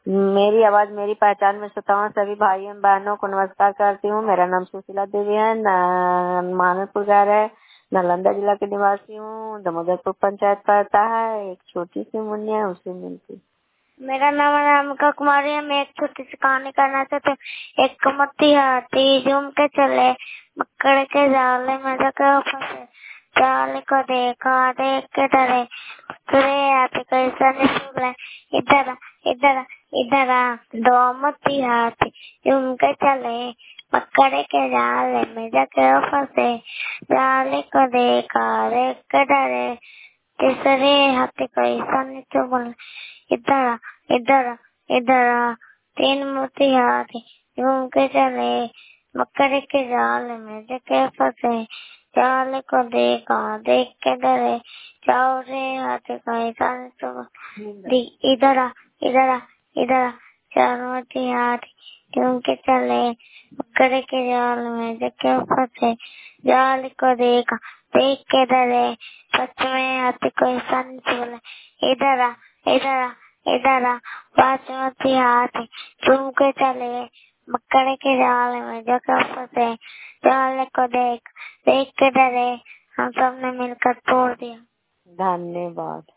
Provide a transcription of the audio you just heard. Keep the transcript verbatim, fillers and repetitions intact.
मेरी आवाज मेरी पहचान में श्रोताओं सभी भाइयों बहनों को नमस्कार करती हूँ। मेरा नाम सुशीला देवी है, मानसपुर घर है, नालंदा जिला के निवासी हूँ। दामोदरपुर पंचायत पड़ता है। एक छोटी सी मुन्नी है, उसे मिलती। मेरा नाम रामिका कुमारी है। मैं एक छोटी सी कहानी करना चाहती हूँ। एक कमती हाथी झूम के चले, मकड़ के जाले में जाकर फंसे। जाले को देखा, देख के डरे, तुरे हाथी कैसा निकले। इधर आ, इधर आ, इधर आ, दो मोती हाथी झूम के चले, मकड़ के जाले में जाकर फंसे। जाले को देखा, देख के डरे, तीसरे हाथी कैसा निकले। इधर आ, इधर आ, इधर आ, तीन मोती हाथी झूम के चले, मकड़ी के जाल में जाके फंसे। जाल को देखा, देख के डरे, चौरे हाथी कैसा निकले। इधर आ, इधर आ, इधर आ, चार मोती हाथी झूम के चले, मकड़ी के जाल में जाके फंसे। जाल को देखा, देख के डरे, पांचवें हाथी कैसा निकले। इधर आ, इधर आ, इधर आ, पांचवती हाथी झूम के चले, मकड़ी के जाल में जाकर फंसे। जाल को देख देख के डरे, हम सब ने मिलकर तोड़ दिया। धन्यवाद।